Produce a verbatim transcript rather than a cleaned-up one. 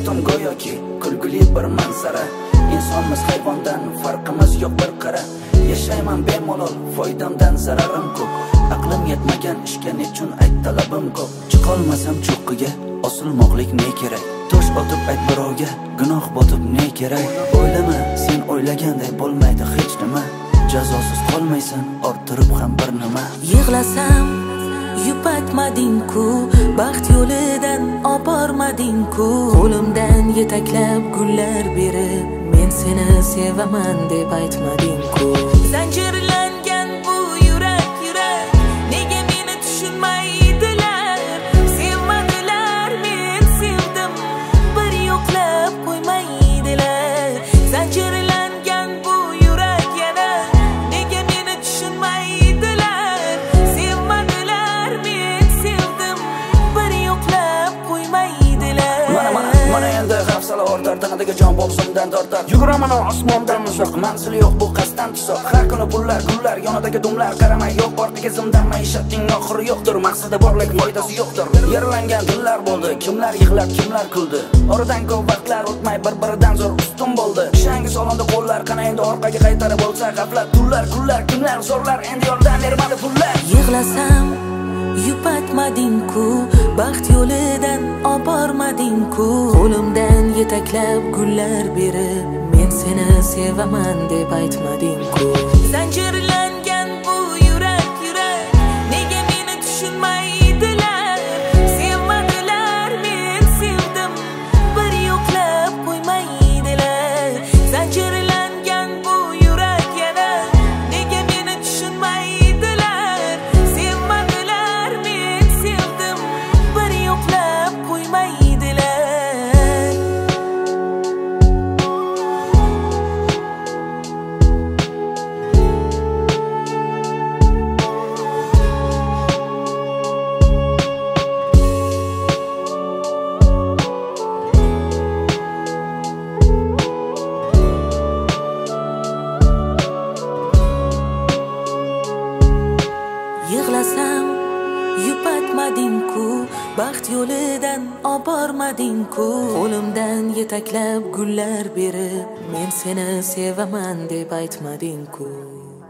hayotim go'yoki kulgili bir manzara. İnsonmiz hayvondan farqimiz yo'q bir qara. Yashayman bemalol, foydamdan zararim ko'p. Aqlim yetmagan ishga nechun ayt talabim ko'p. Chiqolmasam cho'qqiga osilmoqlik ne kerak? Tosh otib ayt birovga, gunoh botib ne kerak? O'ylama, sen o'ylaganday bo'lmaydi hech nima. Jazosiz qolmaysan, orttirib ham bir nima. Yig'lasam yupatmading-ku, baxt yo'lidan obormading-ku. Qo'limdan yetaklab gullar berib, men seni sevaman deb aytmading-ku. Zanjirlangan bu yurak yurak, nega meni tushunmaydilar? Sevmadilar, men sevdim, bir yo'qlab qo'ymaydilar. Zanjirlangan bu yurak yana, nega meni tushunmaydilar? Sevmadilar, men sevdim, bir yo'qlab qo'ymaydilar. Mana mana mana endi hafsala ortar, tanadagi jon bo'g'zimdan tortar. Yuguraman osmondan uzoq, manzili yo'q bu qasddan tuzoq. Har kuni pullar gullar, yonidagi dumlar qaramay yo'q, ortiga zimdan maishatning oxiri yo'qdir. Maqsadi borlik, foydasi yo'qdir. Yaralangan dillar bo'ldi, kimlar yig'lab, kimlar kuldi. Oradan ko'p vaqtlar o'tmay bir-biridan zo'r ustun bo'ldi. Shangi solonda qo'llar, qana endi orqaga qaytarib bo'lsa g'aflat. Tunlar, kunlar, kimlar zo'rlar, endi yordam bermadi pullar. Yig'lasam yupatmading-ku, baxt yo'lidan obormading-ku. Qo'limdan yetaklab gullar berib, men seni sevaman deb aytmading-ku. Zanjirlangan bu yurak yurak, nega meni tushunmaydilar? Sevmadilar, men sevdim, bir yo'qlab qo'ymaydilar. Zanjirlangan bu yurak yana, nega meni tushunmaydilar? Sevmadilar, men sevdim, bir yo'qlab qo'ymaydilar. Yig'lasam yupatmading-ku, baxt yo'lidan obormading-ku. Qo'limdan yetaklab gullar berib, men seni sevaman deb aytmading-ku.